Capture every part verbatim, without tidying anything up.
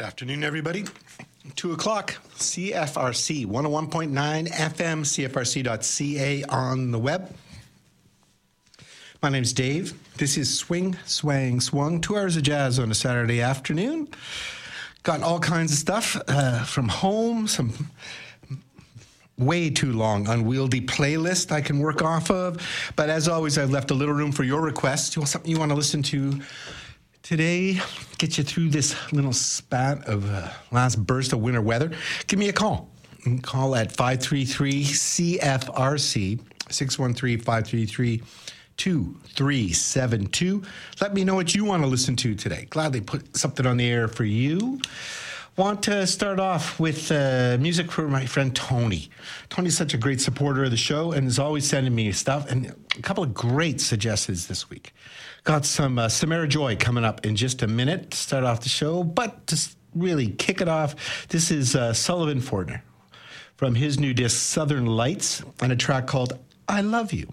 Afternoon, everybody. Two o'clock, C F R C, one oh one point nine F M, C F R C dot C A on the web. My name's Dave. This is Swing, Swang, Swung, two hours of jazz on a Saturday afternoon. Got all kinds of stuff uh, from home, some way too long, unwieldy playlist I can work off of. But as always, I've left a little room for your requests. You want something you want to listen to today, get you through this little spat of uh, last burst of winter weather? Give me a call. You can call at five three three C F R C, six one three, five three three, two three seven two. Let me know what you want to listen to today. Gladly put something on the air for you. Want to start off with uh, music for my friend Tony. Tony's such a great supporter of the show and is always sending me stuff, and a couple of great suggestions this week. Got some uh, Samara Joy coming up in just a minute to start off the show, but to really kick it off, this is uh, Sullivan Fortner from his new disc Southern Lights and a track called I Love You.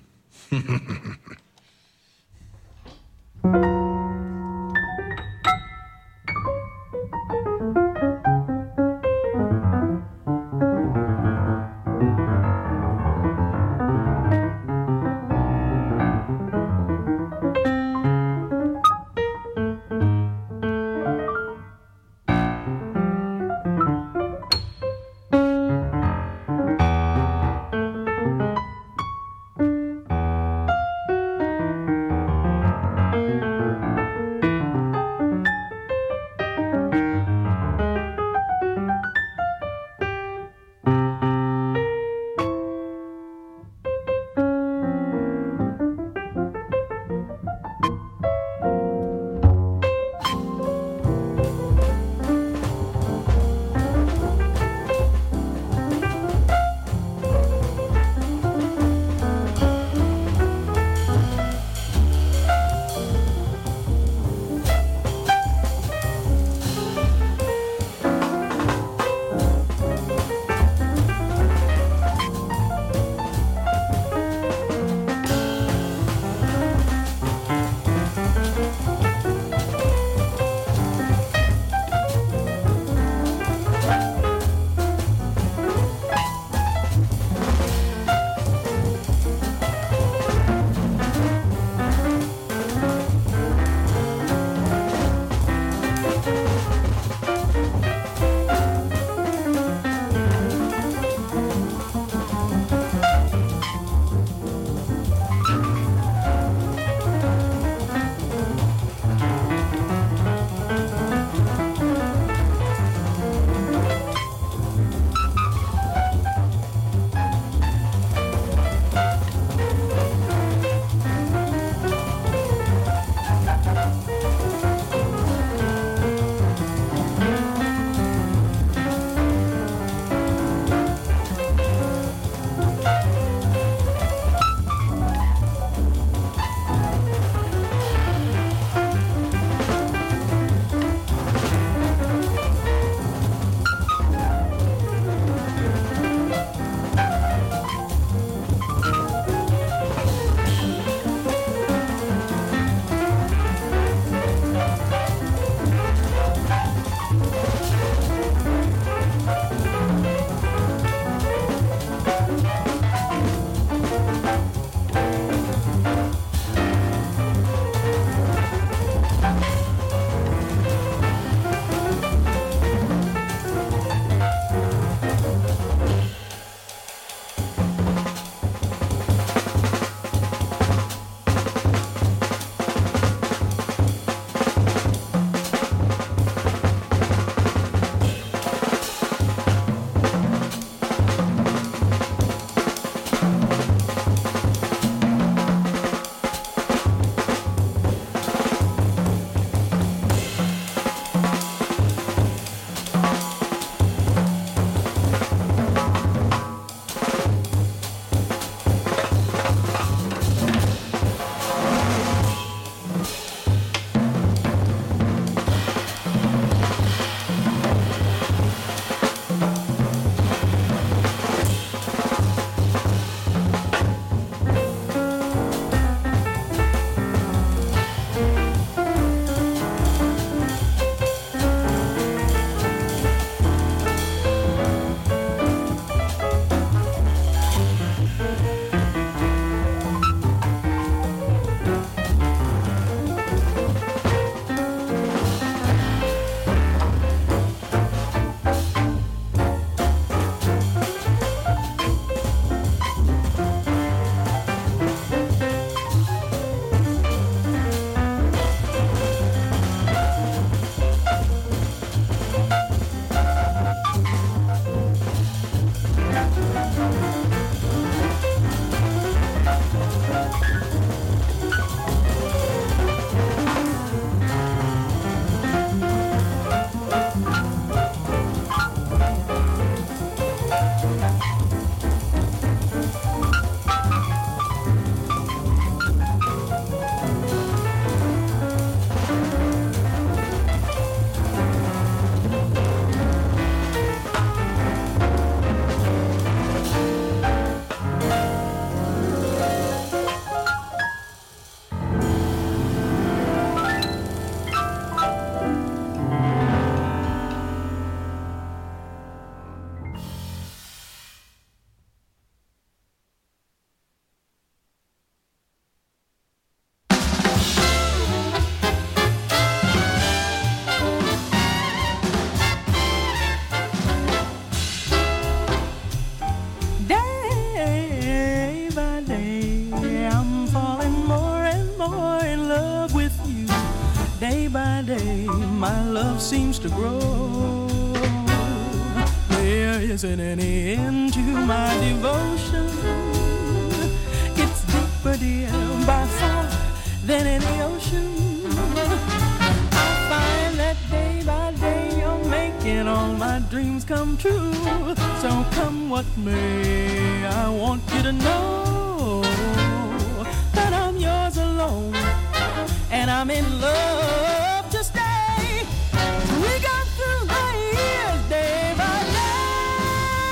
seems to grow. There isn't any end to my devotion. It's deeper, dear, by far than any ocean. I find that day by day you're making all my dreams come true. So come what may, I want you to know that I'm yours alone, and I'm in love to stay. We go through the years day by day.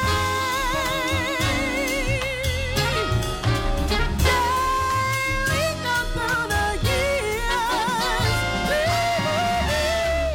Day we go through the years day by day.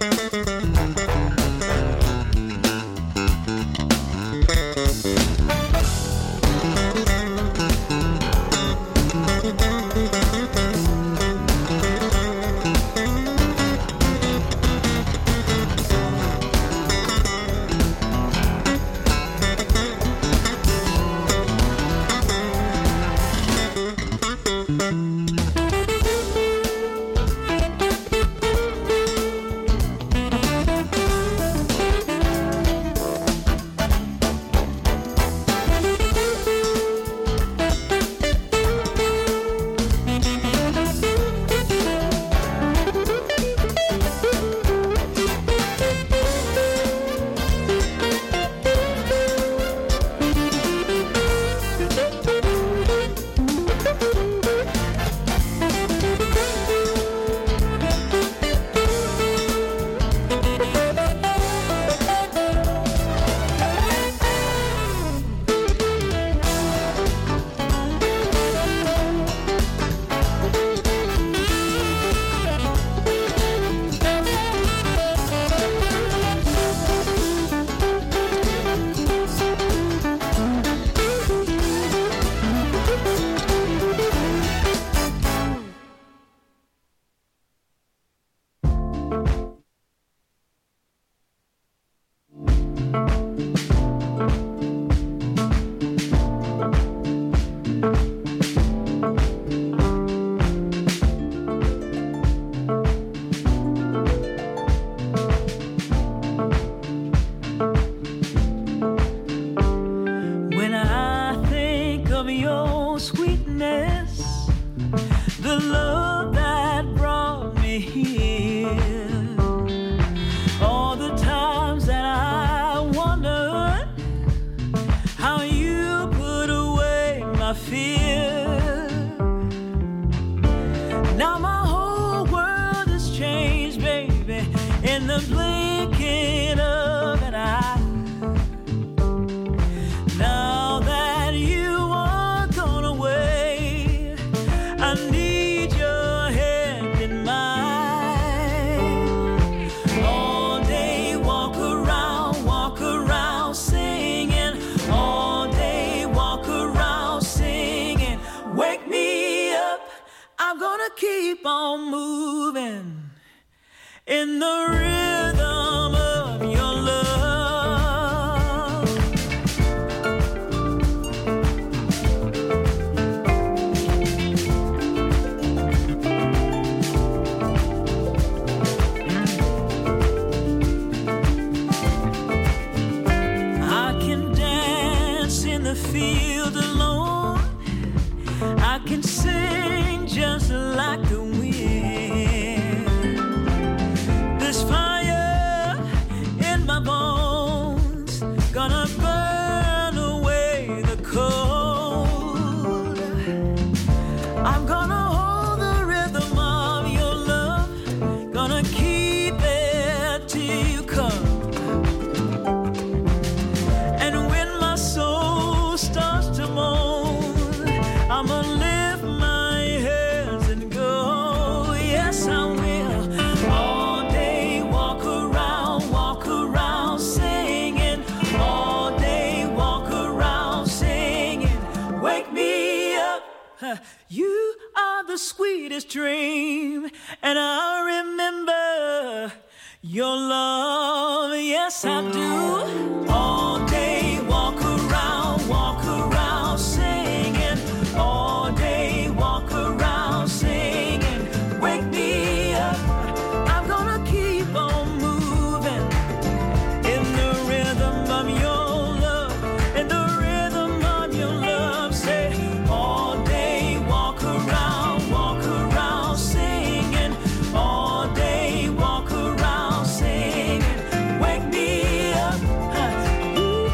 Wake me up.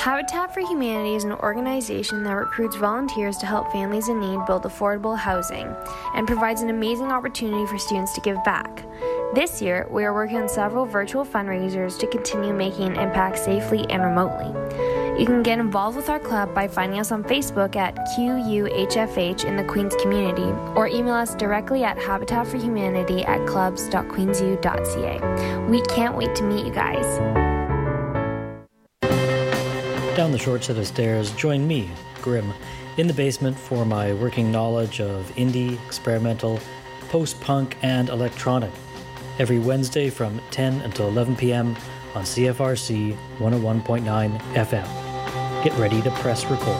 Habitat for Humanity is an organization that recruits volunteers to help families in need build affordable housing and provides an amazing opportunity for students to give back. This year, we are working on several virtual fundraisers to continue making an impact safely and remotely. You can get involved with our club by finding us on Facebook at Q U H F H in the Queens community, or email us directly at habitat for humanity at clubs dot queens u dot c a. We can't wait to meet you guys. Down the short set of stairs, join me, Grim, in the basement for my working knowledge of indie, experimental, post-punk, and electronic. Every Wednesday from ten until eleven p.m. on C F R C one oh one point nine F M. Get ready to press record.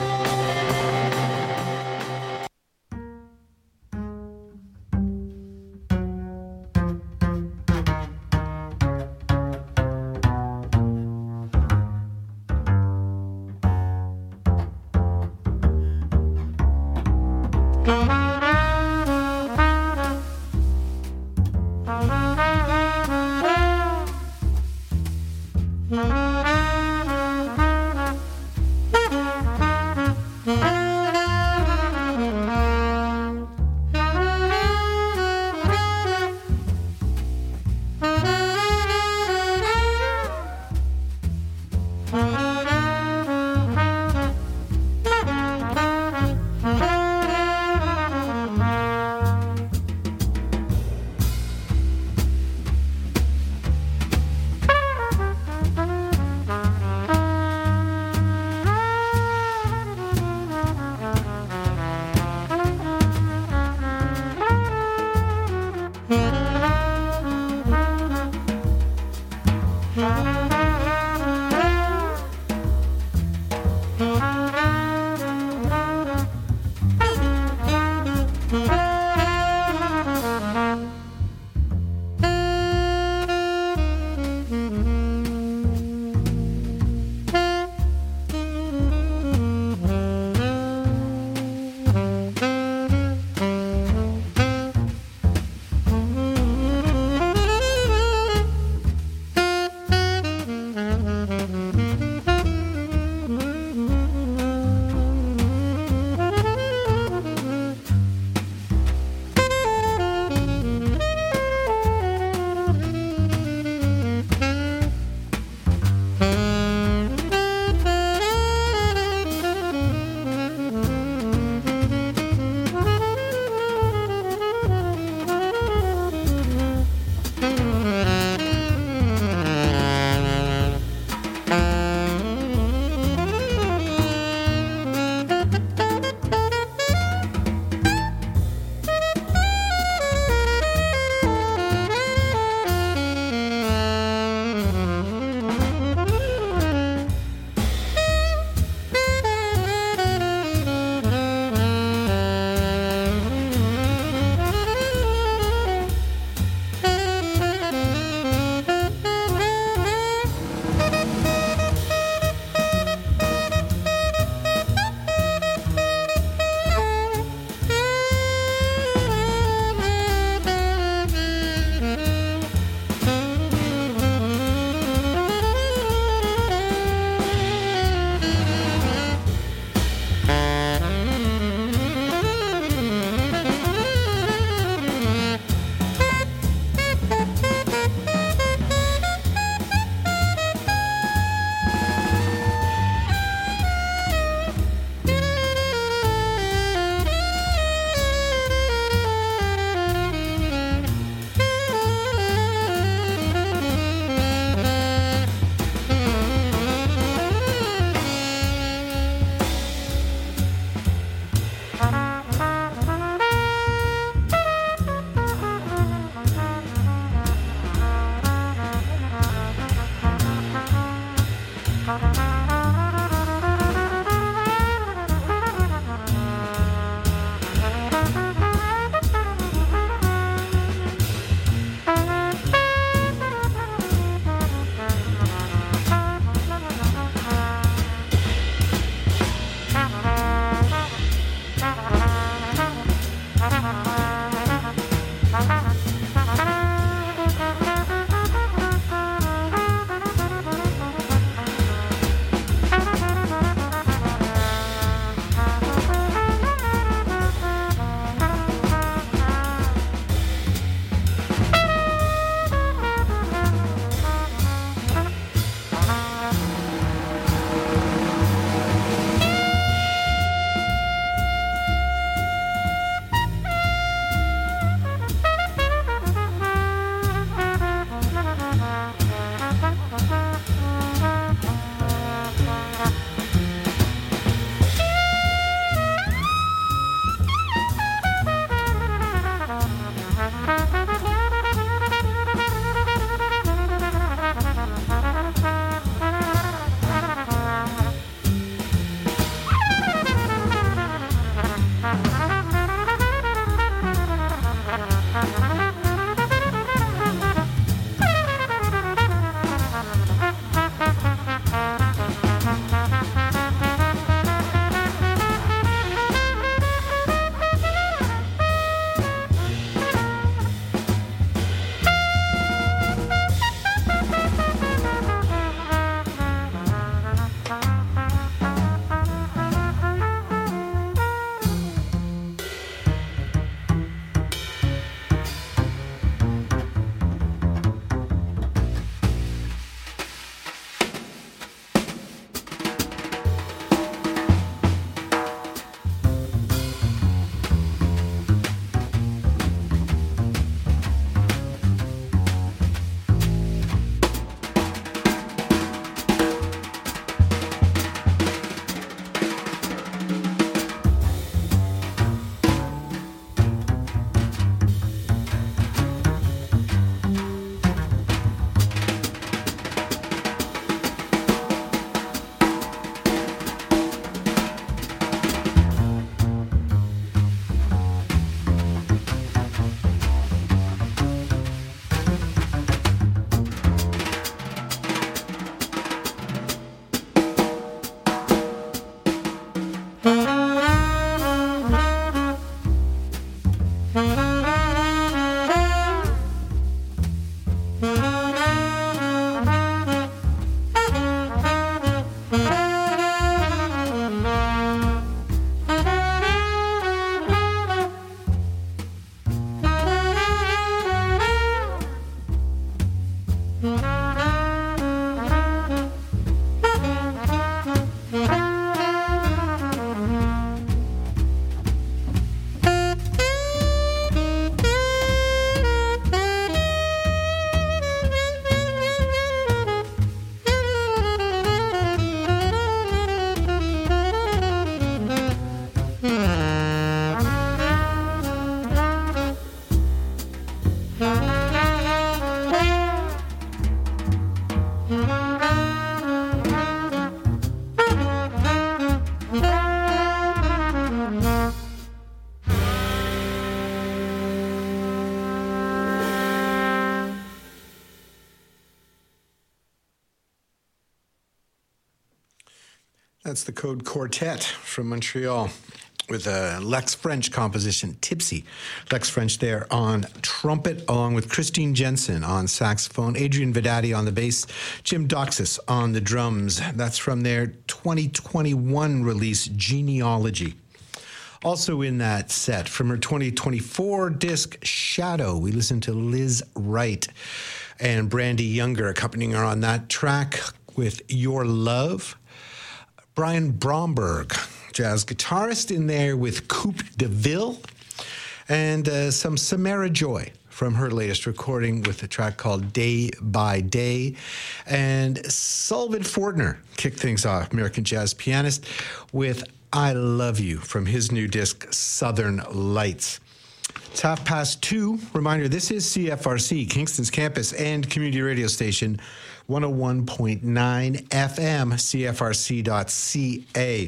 That's the Code Quartet from Montreal with a Lex French composition, Tipsy. Lex French there on trumpet, along with Christine Jensen on saxophone, Adrian Vedati on the bass, Jim Doxis on the drums. That's from their twenty twenty-one release, Genealogy. Also in that set, from her twenty twenty-four disc, Shadow, we listened to Liz Wright and Brandy Younger accompanying her on that track with Your Love. Brian Bromberg, jazz guitarist, in there with Coupe de Ville, and uh, some Samara Joy from her latest recording with a track called Day by Day. And Sullivan Fortner kicked things off, American jazz pianist, with I Love You from his new disc, Southern Lights. It's half past two. Reminder, this is C F R C, Kingston's campus and community radio station, one oh one point nine F M, C F R C dot C A.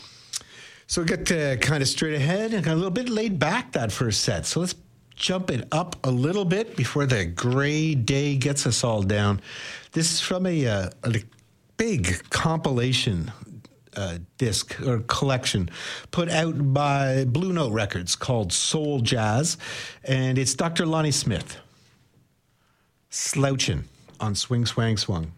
So we get uh, kind of straight ahead and a little bit laid back that first set. So let's jump it up a little bit before the gray day gets us all down. This is from a, uh, a big compilation uh, disc or collection put out by Blue Note Records called Soul Jazz. And it's Doctor Lonnie Smith, Slouchin' on Swing Swang Swung.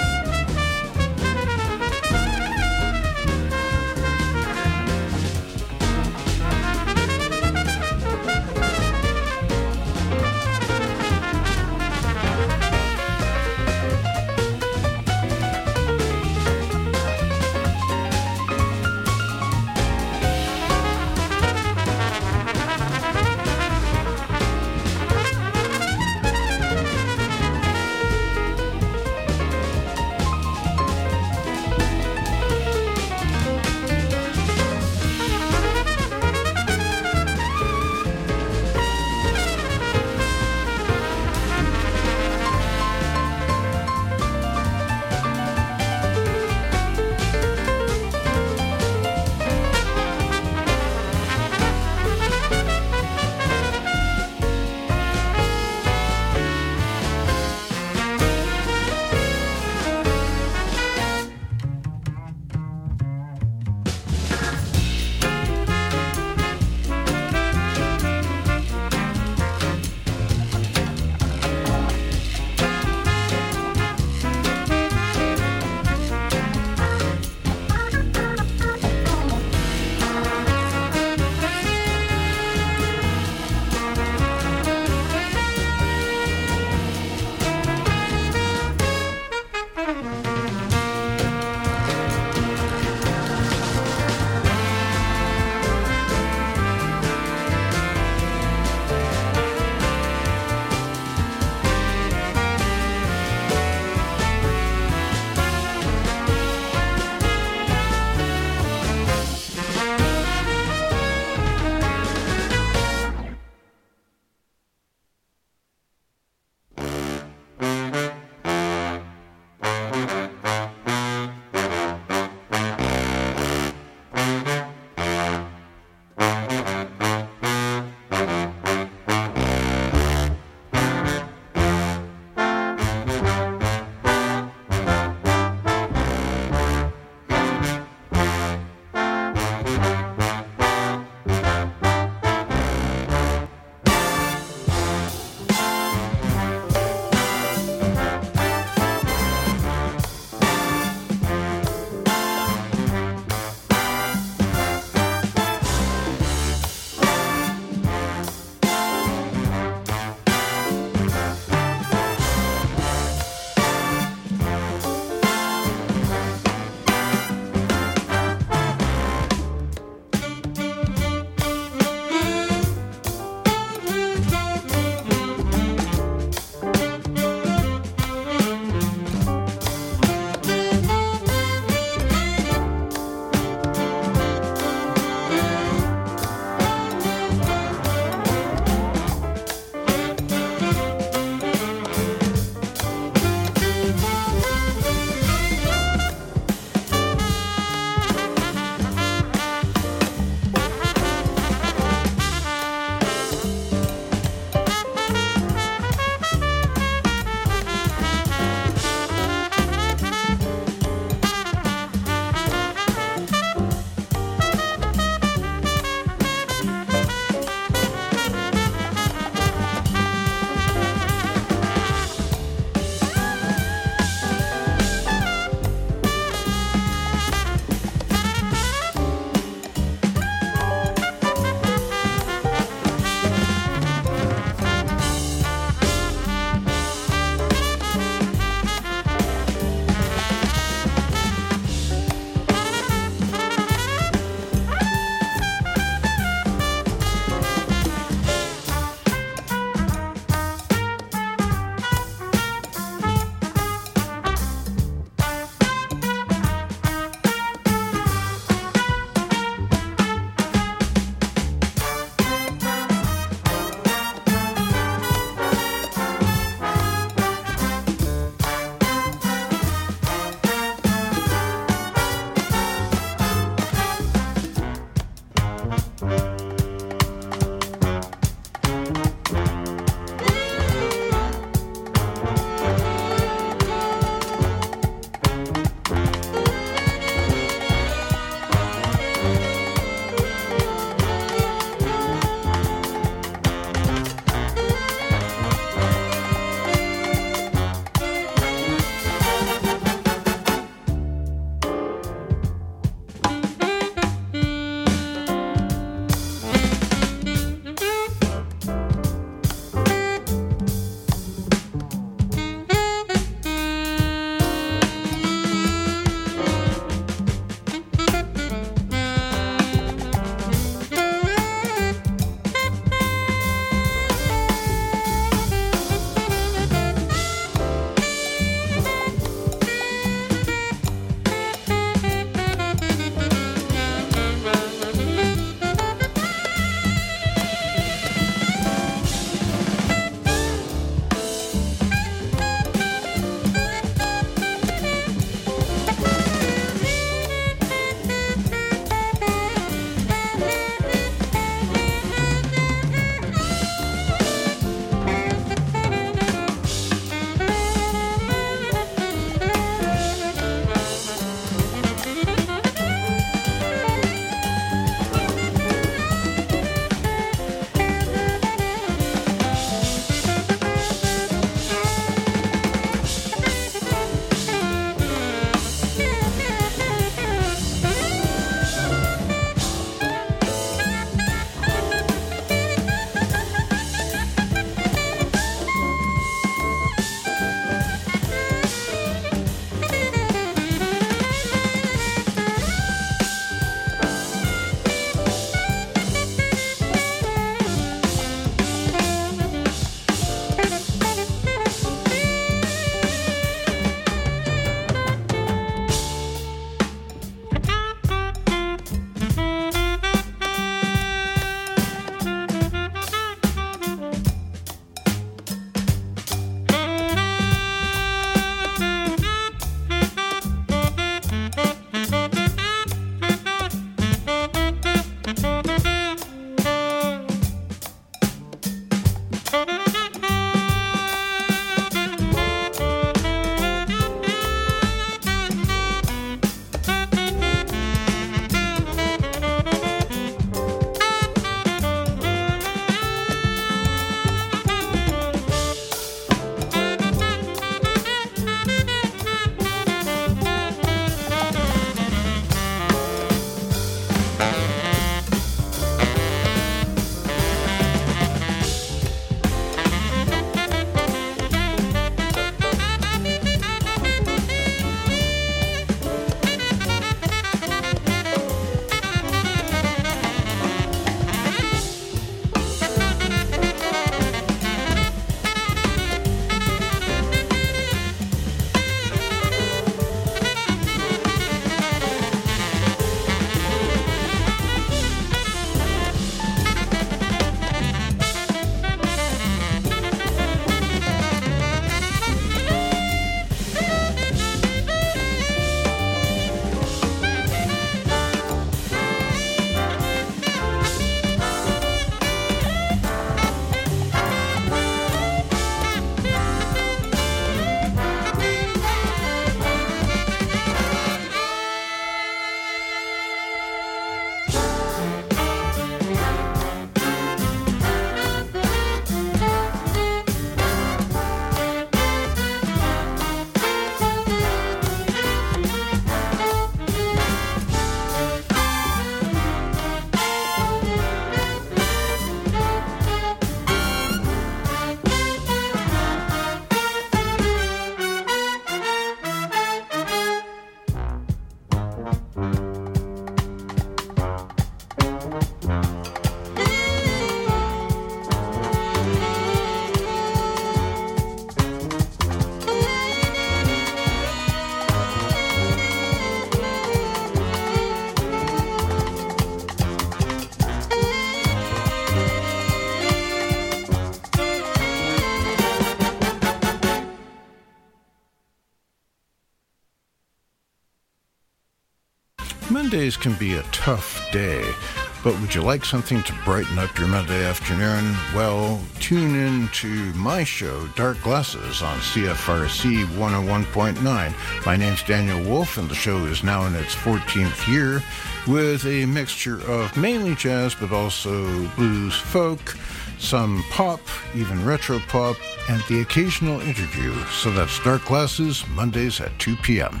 Mondays can be a tough day, but would you like something to brighten up your Monday afternoon? Well, tune in to my show, Dark Glasses, on C F R C one oh one point nine. My name's Daniel Wolf, and the show is now in its fourteenth year, with a mixture of mainly jazz, but also blues, folk, some pop, even retro pop, and the occasional interview. So that's Dark Glasses, Mondays at two p.m.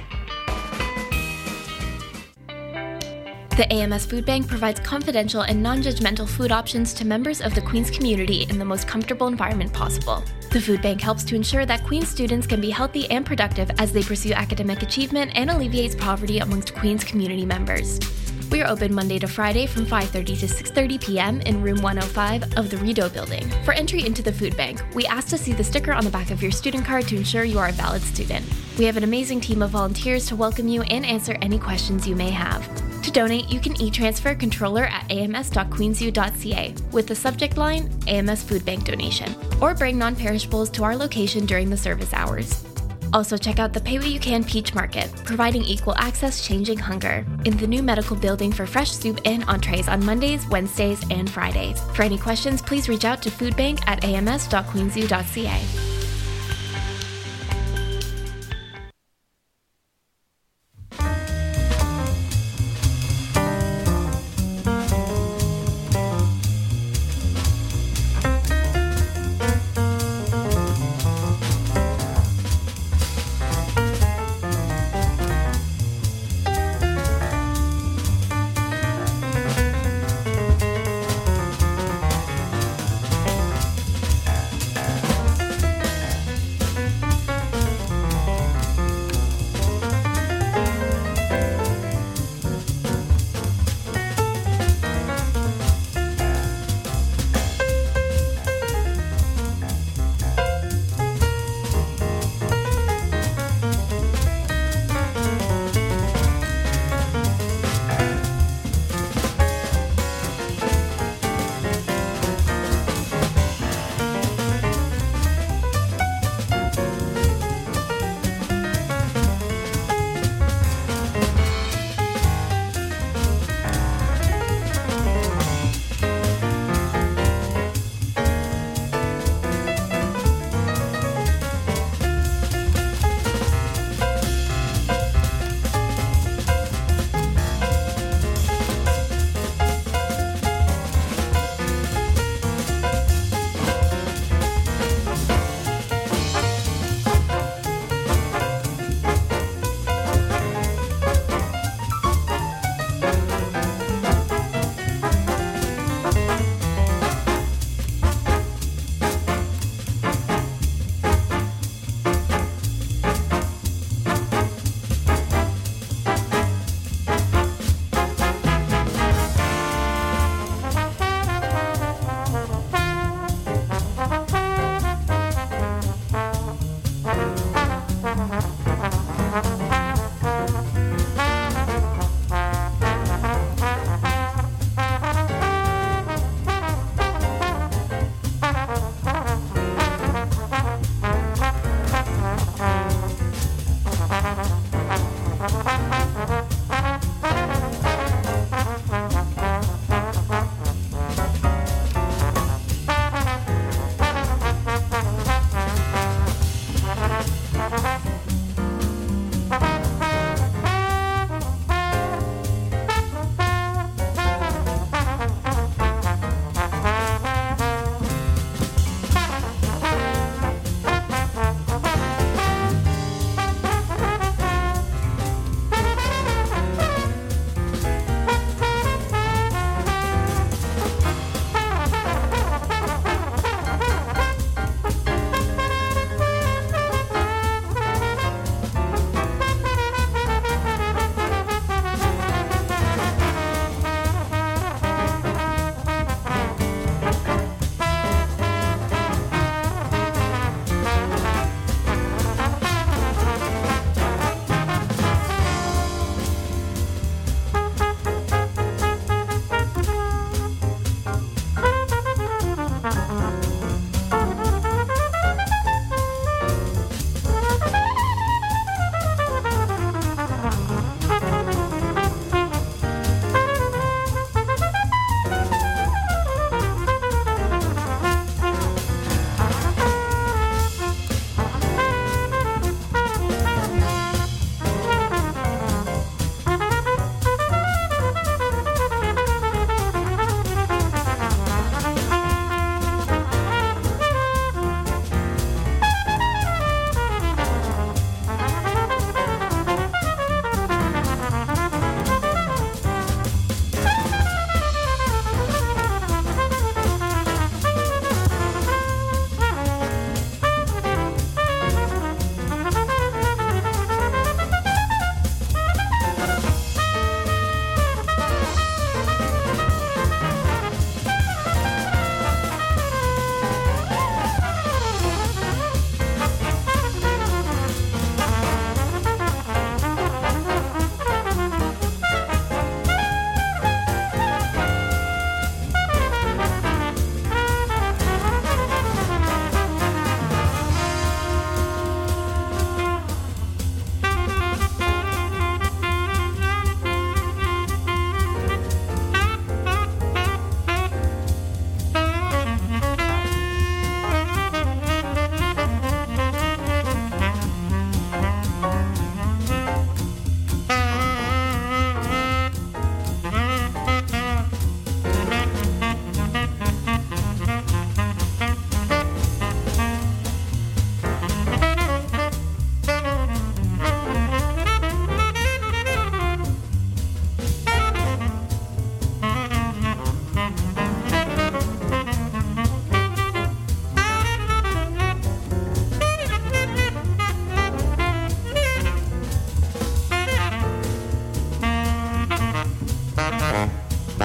The A M S Food Bank provides confidential and non-judgmental food options to members of the Queen's community in the most comfortable environment possible. The Food Bank helps to ensure that Queen's students can be healthy and productive as they pursue academic achievement and alleviates poverty amongst Queen's community members. We are open Monday to Friday from five thirty to six thirty p.m. in room one oh five of the Rideau Building. For entry into the Food Bank, we ask to see the sticker on the back of your student card to ensure you are a valid student. We have an amazing team of volunteers to welcome you and answer any questions you may have. To donate, you can e-transfer controller at a m s dot queens u dot c a with the subject line A M S Food Bank donation, or bring non-perishables to our location during the service hours. Also check out the Pay What You Can Peach Market, providing equal access changing hunger, in the new medical building for fresh soup and entrees on Mondays, Wednesdays, and Fridays. For any questions, please reach out to foodbank at a m s dot queens u dot c a.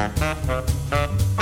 Thank you.